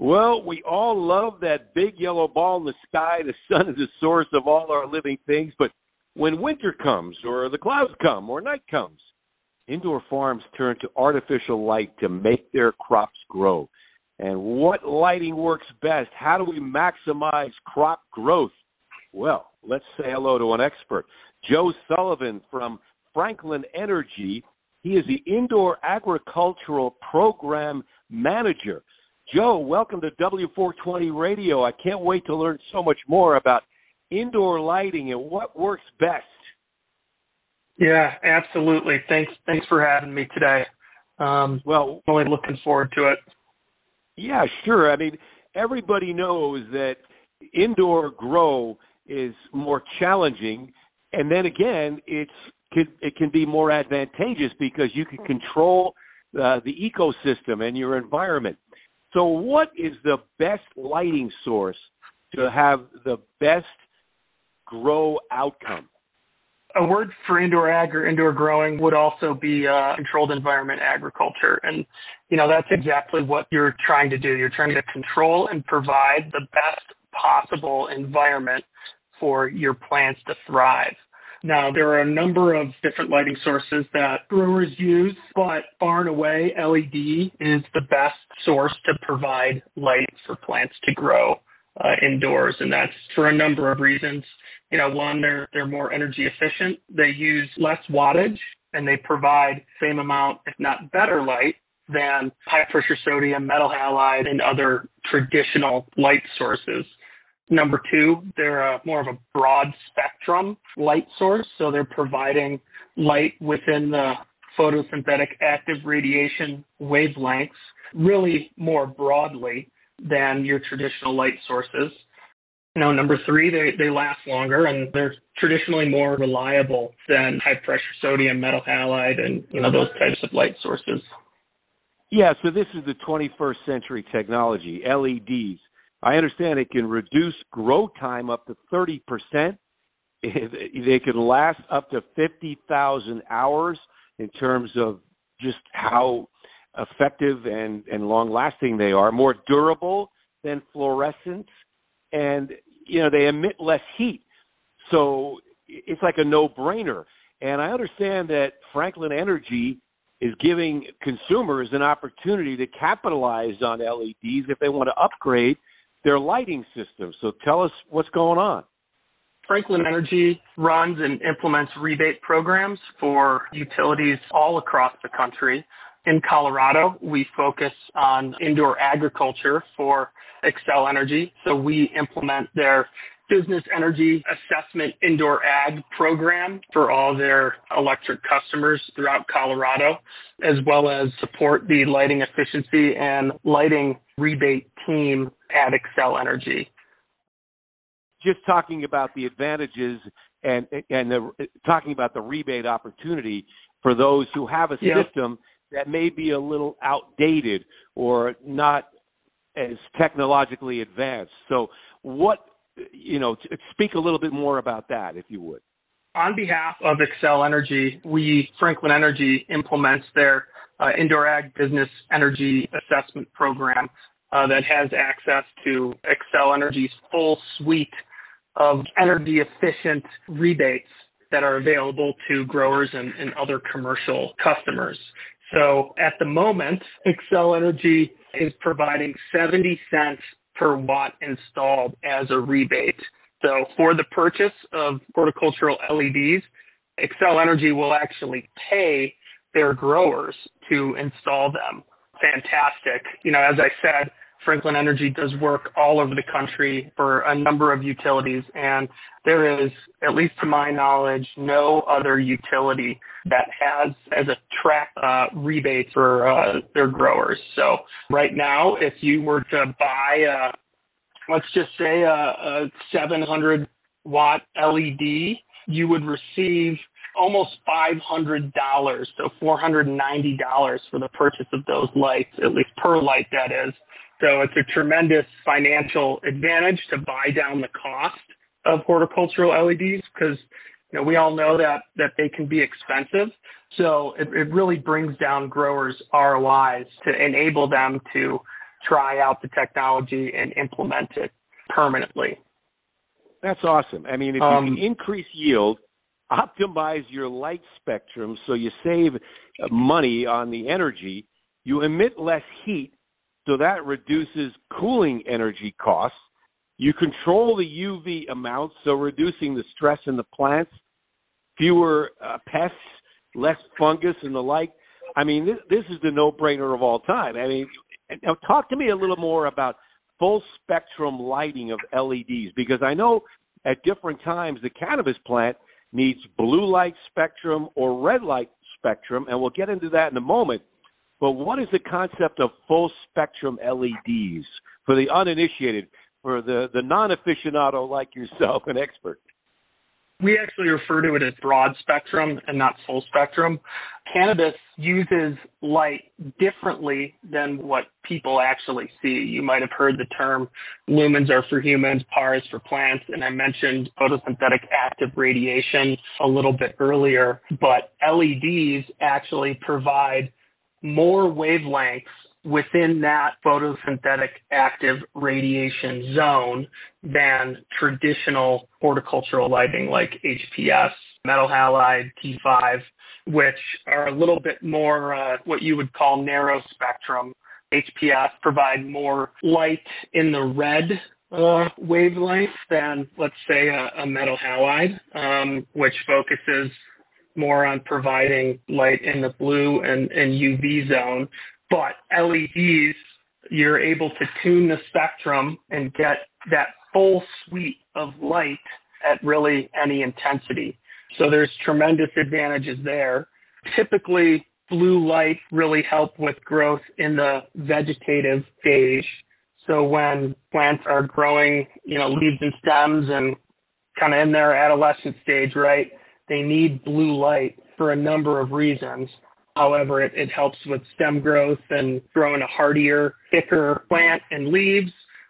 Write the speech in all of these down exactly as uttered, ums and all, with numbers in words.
Well, we all love that big yellow ball in the sky. The sun is the source of all our living things. But when winter comes, or the clouds come, or night comes, indoor farms turn to artificial light to make their crops grow. And what lighting works best? How do we maximize crop growth? Well, let's say hello to an expert. Joe Sullivan from Franklin Energy. He is the Indoor Agricultural Program Manager. Joe, welcome to W four twenty Radio. I can't wait to learn so much more about indoor lighting and what works best. Yeah, absolutely. Thanks Thanks for having me today. Um, well, really looking forward to it. Yeah, sure. I mean, everybody knows that indoor grow is more challenging, and then again, it's it can be more advantageous because you can control uh, the ecosystem and your environment. So what is the best lighting source to have the best grow outcome? A word for indoor ag or indoor growing would also be uh, controlled environment agriculture. And, you know, that's exactly what you're trying to do. You're trying to control and provide the best possible environment for your plants to thrive. Now, there are a number of different lighting sources that growers use, but far and away, L E D is the best source to provide light for plants to grow uh, indoors, and that's for a number of reasons. You know, one, they're they're more energy efficient. They use less wattage, and they provide the same amount, if not better, light than high-pressure sodium, metal halide, and other traditional light sources. Number two, they're a, more of a broad spectrum light source, so they're providing light within the photosynthetic active radiation wavelengths really more broadly than your traditional light sources. You know, number three, they, they last longer, and they're traditionally more reliable than high-pressure sodium, metal halide, and, you know, those types of light sources. Yeah, so this is the twenty-first century technology, L E Ds. I understand it can reduce grow time up to thirty percent. They can last up to fifty thousand hours in terms of just how effective and, and long-lasting they are, more durable than fluorescents, and, you know, they emit less heat. So it's like a no-brainer. And I understand that Franklin Energy is giving consumers an opportunity to capitalize on L E Ds if they want to upgrade their lighting system. So tell us what's going on. Franklin Energy runs and implements rebate programs for utilities all across the country. In Colorado, we focus on indoor agriculture for Xcel Energy. So we implement their business energy assessment indoor ag program for all their electric customers throughout Colorado, as well as support the lighting efficiency and lighting rebate team at Xcel Energy. Just talking about the advantages and and the, talking about the rebate opportunity for those who have a yeah. system that may be a little outdated or not as technologically advanced. So what, you know, speak a little bit more about that, if you would. On behalf of Xcel Energy, we, Franklin Energy, implements their uh, indoor ag business energy assessment program uh, that has access to Xcel Energy's full suite of energy efficient rebates that are available to growers and, and other commercial customers. So at the moment, Xcel Energy is providing seventy cents per watt installed as a rebate. So for the purchase of horticultural L E Ds, Xcel Energy will actually pay their growers to install them. Fantastic. You know, as I said, Franklin Energy does work all over the country for a number of utilities, and there is, at least to my knowledge, no other utility that has as a track uh, rebate for uh, their growers. So right now, if you were to buy, a, let's just say, a, a seven hundred watt L E D, you would receive almost five hundred dollars, so four hundred ninety dollars for the purchase of those lights, at least per light, that is. So it's a tremendous financial advantage to buy down the cost of horticultural L E Ds because, you know, we all know that, that they can be expensive. So it, it really brings down growers' R O Is to enable them to try out the technology and implement it permanently. That's awesome. I mean, if Um, you can increase yield, optimize your light spectrum so you save money on the energy, you emit less heat, so that reduces cooling energy costs. You control the U V amount, so reducing the stress in the plants, fewer uh, pests, less fungus and the like. I mean, this, this is the no-brainer of all time. I mean, now talk to me a little more about full spectrum lighting of L E Ds, because I know at different times the cannabis plant needs blue light spectrum or red light spectrum, and we'll get into that in a moment. But what is the concept of full spectrum L E Ds for the uninitiated, for the, the non-aficionado like yourself, an expert? We actually refer to it as broad spectrum and not full spectrum. Cannabis uses light differently than what people actually see. You might have heard the term lumens are for humans, P A R is for plants, and I mentioned photosynthetic active radiation a little bit earlier, but L E Ds actually provide more wavelengths within that photosynthetic active radiation zone than traditional horticultural lighting like H P S, metal halide, T five, which are a little bit more uh, what you would call narrow spectrum. H P S provide more light in the red uh, wavelength than, let's say, a, a metal halide, um, which focuses more on providing light in the blue and, and U V zone. But L E Ds, you're able to tune the spectrum and get that full suite of light at really any intensity. So there's tremendous advantages there. Typically, blue light really help with growth in the vegetative stage. So when plants are growing, you know, leaves and stems and kind of in their adolescent stage, right, they need blue light for a number of reasons. However, it, it helps with stem growth and growing a hardier, thicker plant and leaves.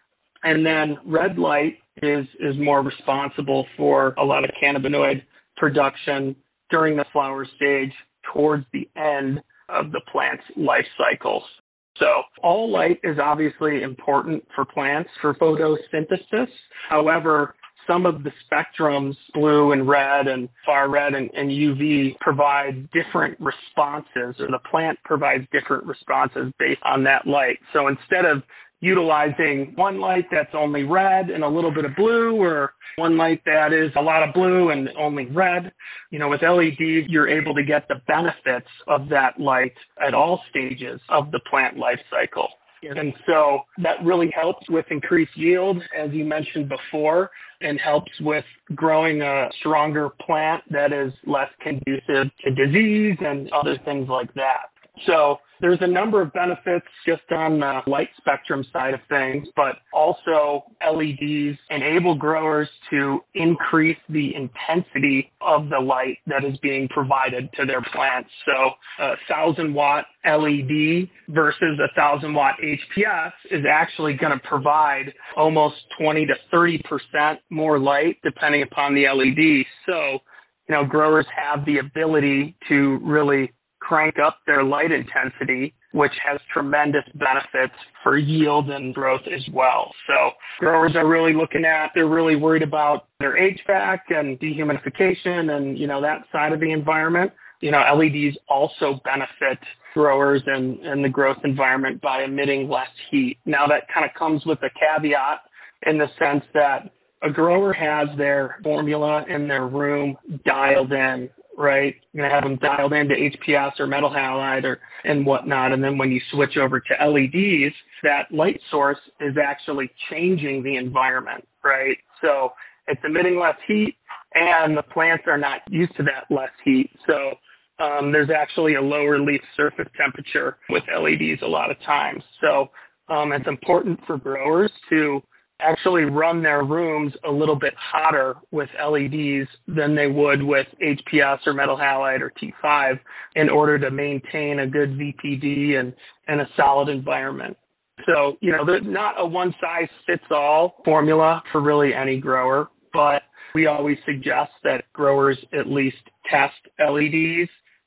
And then red light is, is more responsible for a lot of cannabinoid production during the flower stage towards the end of the plant's life cycle. So all light is obviously important for plants for photosynthesis. However, some of the spectrums, blue and red and far red and, and U V, provide different responses, or the plant provides different responses based on that light. So instead of utilizing one light that's only red and a little bit of blue, or one light that is a lot of blue and only red, you know, with L E Ds, you're able to get the benefits of that light at all stages of the plant life cycle. And so that really helps with increased yield, as you mentioned before, and helps with growing a stronger plant that is less conducive to disease and other things like that. So there's a number of benefits just on the light spectrum side of things, but also L E Ds enable growers to increase the intensity of the light that is being provided to their plants. So a thousand watt L E D versus a thousand watt H P S is actually going to provide almost twenty to thirty percent more light depending upon the L E D. So, you know, growers have the ability to really crank up their light intensity, which has tremendous benefits for yield and growth as well. So growers are really looking at, they're really worried about their H V A C and dehumidification and, you know, that side of the environment. You know, L E Ds also benefit growers and, and the growth environment by emitting less heat. Now that kind of comes with a caveat in the sense that a grower has their formula in their room dialed in, right? You're going to have them dialed into H P S or metal halide or and whatnot. And then when you switch over to L E Ds, that light source is actually changing the environment, right? So it's emitting less heat and the plants are not used to that less heat. So um, there's actually a lower leaf surface temperature with L E Ds a lot of times. So um, it's important for growers to actually run their rooms a little bit hotter with L E Ds than they would with H P S or metal halide or T five in order to maintain a good V P D and, and a solid environment. So, you know, there's not a one-size-fits-all formula for really any grower, but we always suggest that growers at least test L E Ds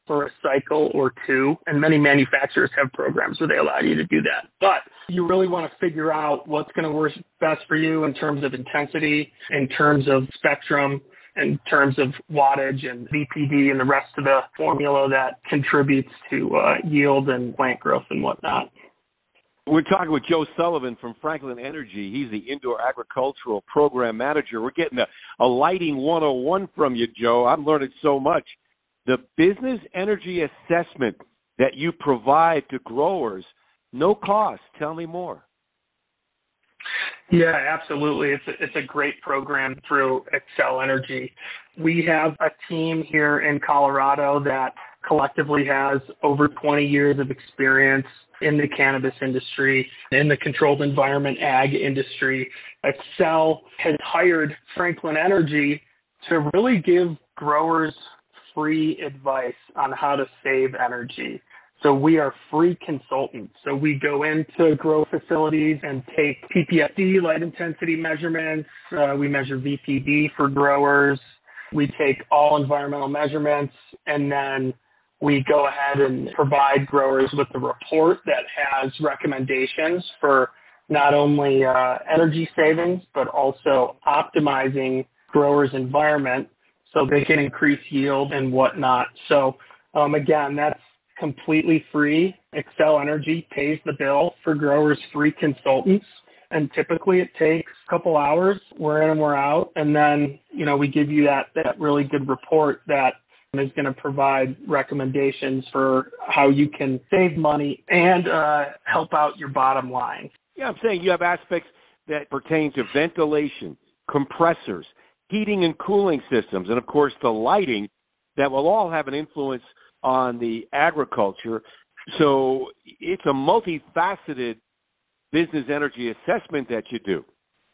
for a cycle or two, and many manufacturers have programs where they allow you to do that. But you really want to figure out what's going to work best for you in terms of intensity, in terms of spectrum, in terms of wattage and V P D and the rest of the formula that contributes to uh, yield and plant growth and whatnot. We're talking with Joe Sullivan from Franklin Energy. He's the Indoor Agricultural Program Manager. We're getting a, a lighting one oh one from you, Joe. I'm learning so much. The business energy assessment that you provide to growers, no cost. Tell me more. Yeah, absolutely. It's a, it's a great program through Xcel Energy. We have a team here in Colorado that collectively has over twenty years of experience in the cannabis industry, in the controlled environment ag industry. Xcel has hired Franklin Energy to really give growers free advice on how to save energy. So we are free consultants. So we go into grow facilities and take P P F D, light intensity measurements. Uh, we measure V P D for growers. We take all environmental measurements, and then we go ahead and provide growers with a report that has recommendations for not only uh, energy savings, but also optimizing growers' environment so they can increase yield and whatnot. So um, again, that's completely free. Xcel Energy pays the bill for growers' free consultants. And typically it takes a couple hours. We're in and we're out. And then, you know, we give you that, that really good report that is going to provide recommendations for how you can save money and uh, help out your bottom line. Yeah, I'm saying you have aspects that pertain to ventilation, compressors, heating and cooling systems, and of course the lighting that will all have an influence on the agriculture. So it's a multifaceted business energy assessment that you do.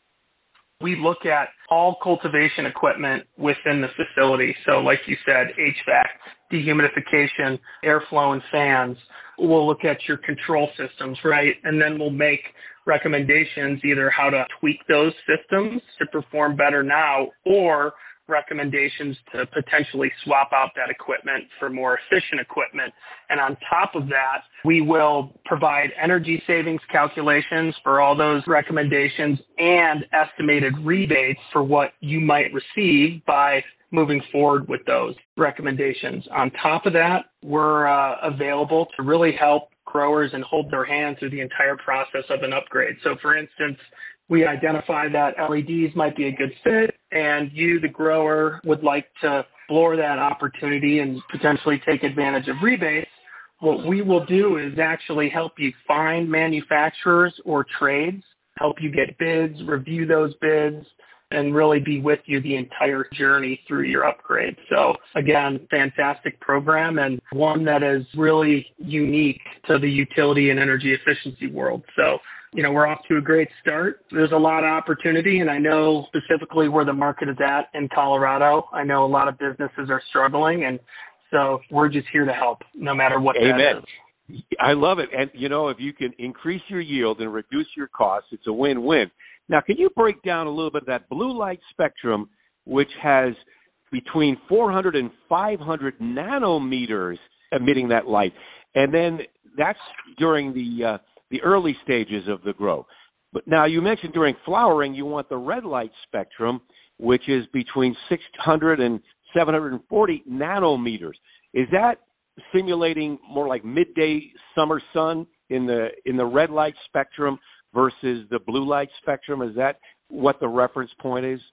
We look at all cultivation equipment within the facility. So like you said, H V A C, dehumidification, airflow and fans. We'll look at your control systems, right? And then we'll make recommendations, either how to tweak those systems to perform better now, or recommendations to potentially swap out that equipment for more efficient equipment. And on top of that, we will provide energy savings calculations for all those recommendations and estimated rebates for what you might receive by moving forward with those recommendations. On top of that, we're uh, available to really help growers and hold their hand through the entire process of an upgrade. So for instance, we identify that L E Ds might be a good fit, and you, the grower, would like to explore that opportunity and potentially take advantage of rebates. What we will do is actually help you find manufacturers or trades, help you get bids, review those bids, and really be with you the entire journey through your upgrade. So again, fantastic program, and one that is really unique to the utility and energy efficiency world. So, you know, we're off to a great start. There's a lot of opportunity, and I know specifically where the market is at in Colorado. I know a lot of businesses are struggling, and so we're just here to help, no matter what Amen. that is. I love it. And, you know, if you can increase your yield and reduce your costs, it's a win-win. Now, can you break down a little bit of that blue light spectrum, which has between four hundred and five hundred nanometers emitting that light? And then that's during the uh, the early stages of the grow. But now you mentioned during flowering, you want the red light spectrum, which is between six hundred and seven hundred forty nanometers. Is that simulating more like midday summer sun in the in the red light spectrum versus the blue light spectrum? Is that what the reference point is?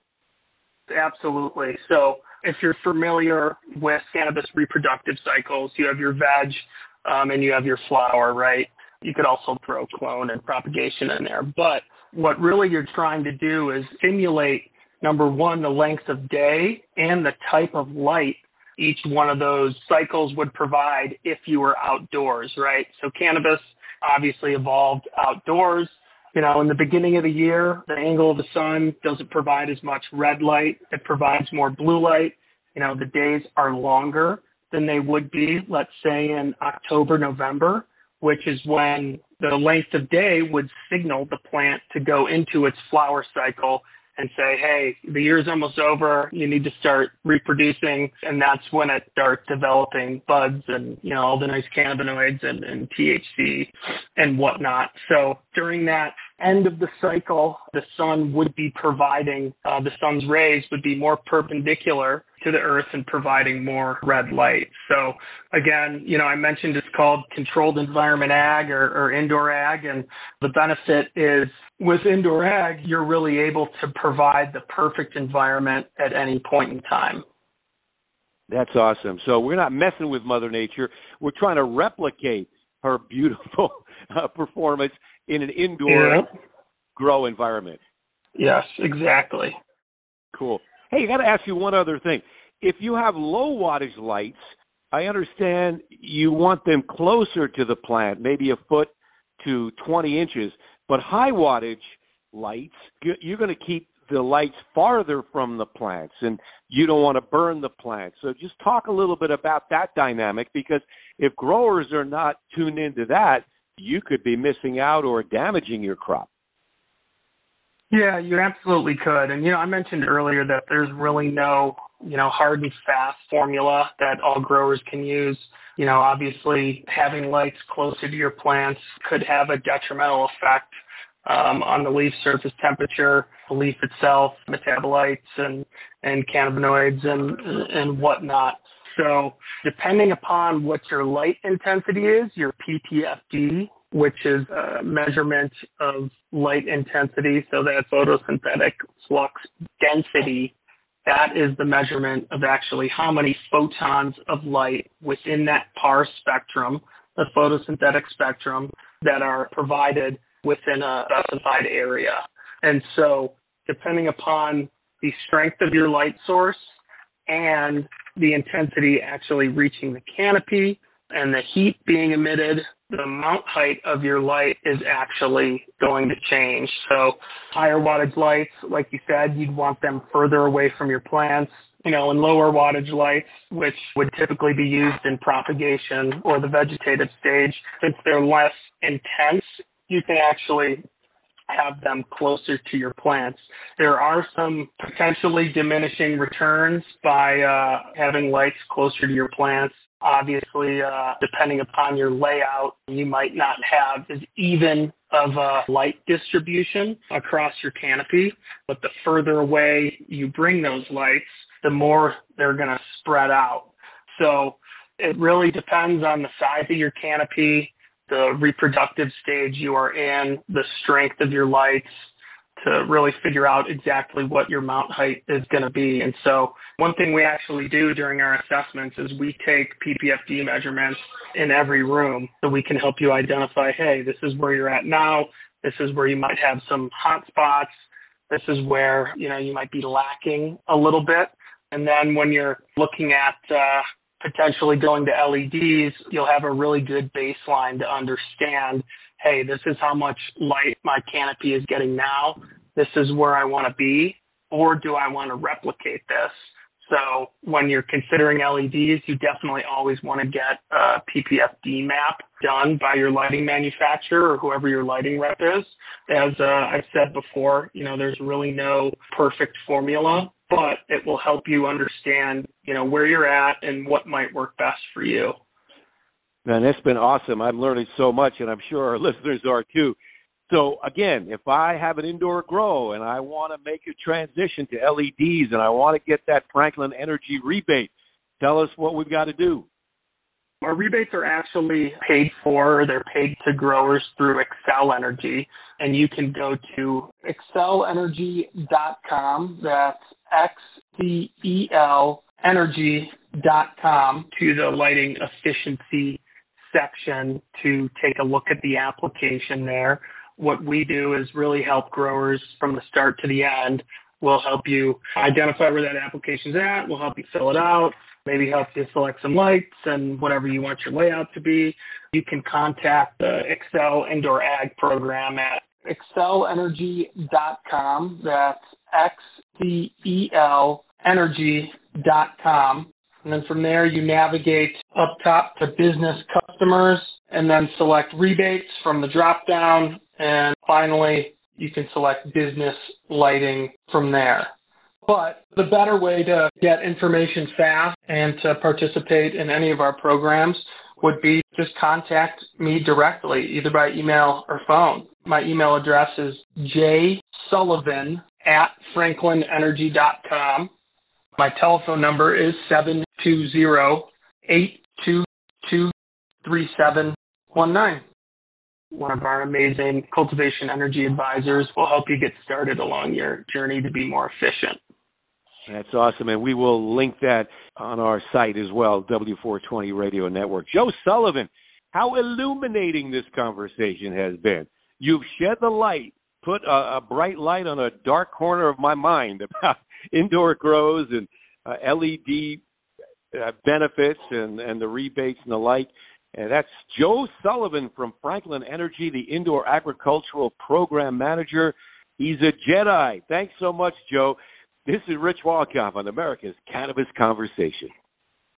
Absolutely. So if you're familiar with cannabis reproductive cycles, you have your veg um, and you have your flower, right? You could also throw clone and propagation in there. But what really you're trying to do is simulate, number one, the length of day and the type of light each one of those cycles would provide if you were outdoors, right? So cannabis obviously evolved outdoors. You know, in the beginning of the year, the angle of the sun doesn't provide as much red light. It provides more blue light. You know, the days are longer than they would be, let's say, in October, November, which is when the length of day would signal the plant to go into its flower cycle and say, hey, the year's almost over. You need to start reproducing. And that's when it starts developing buds and, you know, all the nice cannabinoids and, and T H C and whatnot. So during that end of the cycle, the sun would be providing, uh, the sun's rays would be more perpendicular to the earth and providing more red light. So again, you know, I mentioned it's called controlled environment ag or, or indoor ag. And the benefit is with indoor ag, you're really able to provide the perfect environment at any point in time. That's awesome. So we're not messing with Mother Nature. We're trying to replicate her beautiful uh, performance in an indoor yeah. grow environment. Yes, exactly. Cool. Hey, I got to ask you one other thing. If you have low wattage lights, I understand you want them closer to the plant, maybe a foot to twenty inches, but high wattage lights, you're going to keep the lights farther from the plants, and you don't want to burn the plants. So just talk a little bit about that dynamic, because if growers are not tuned into that, you could be missing out or damaging your crop. Yeah, you absolutely could. And, you know, I mentioned earlier that there's really no, you know, hard and fast formula that all growers can use. You know, obviously having lights closer to your plants could have a detrimental effect um, on the leaf surface temperature, the leaf itself, metabolites and, and cannabinoids and, and whatnot. So depending upon what your light intensity is, your P P F D, which is a measurement of light intensity, so that's photosynthetic flux density, that is the measurement of actually how many photons of light within that P A R spectrum, the photosynthetic spectrum, that are provided within a specified area. And so depending upon the strength of your light source and the intensity actually reaching the canopy and the heat being emitted, the mount height of your light is actually going to change. So higher wattage lights, like you said, you'd want them further away from your plants. You know, and lower wattage lights, which would typically be used in propagation or the vegetative stage, since they're less intense, you can actually have them closer to your plants. There are some potentially diminishing returns by uh, having lights closer to your plants. Obviously, uh, depending upon your layout, you might not have as even of a light distribution across your canopy, but the further away you bring those lights, the more they're going to spread out. So it really depends on the size of your canopy, the reproductive stage you are in, the strength of your lights, to really figure out exactly what your mount height is going to be. And so one thing we actually do during our assessments is we take P P F D measurements in every room so we can help you identify, hey, this is where you're at now. This is where you might have some hot spots. This is where, you know, you might be lacking a little bit. And then when you're looking at uh, potentially going to L E Ds, you'll have a really good baseline to understand, hey, this is how much light my canopy is getting now. This is where I want to be, or do I want to replicate this? So when you're considering L E Ds, you definitely always want to get a P P F D map done by your lighting manufacturer or whoever your lighting rep is. As uh, I've said before, you know, there's really no perfect formula, but it will help you understand, you know, where you're at and what might work best for you. Man, that's been awesome. I'm learning so much, and I'm sure our listeners are too. So, again, if I have an indoor grow and I want to make a transition to L E Ds and I want to get that Franklin Energy rebate, tell us what we've got to do. Our rebates are actually paid for. They're paid to growers through Xcel Energy, and you can go to Xcel Energy dot com. That's X C E L Energy dot com to the lighting efficiency section to take a look at the application there. What we do is really help growers from the start to the end. We'll help you identify where that application's at. We'll help you fill it out, maybe help you select some lights and whatever you want your layout to be. You can contact the Xcel Indoor Ag program at Xcel Energy dot com. That's X C E L Energy dot com. And then from there, you navigate up top to business customers and then select rebates from the drop down. And finally, you can select business lighting from there. But the better way to get information fast and to participate in any of our programs would be just contact me directly, either by email or phone. My email address is jsullivan at franklinenergy dot com. My telephone number is seven two zero, eight two two, three seven one nine. One of our amazing cultivation energy advisors will help you get started along your journey to be more efficient. That's awesome, and we will link that on our site as well, W four twenty Radio Network. Joe Sullivan, how illuminating this conversation has been. You've shed the light, put a, a bright light on a dark corner of my mind about indoor grows and uh, L E D uh, benefits and, and the rebates and the like. And that's Joe Sullivan from Franklin Energy, the Indoor Agricultural Program Manager. He's a Jedi. Thanks so much, Joe. This is Rich Walkoff on America's Cannabis Conversation.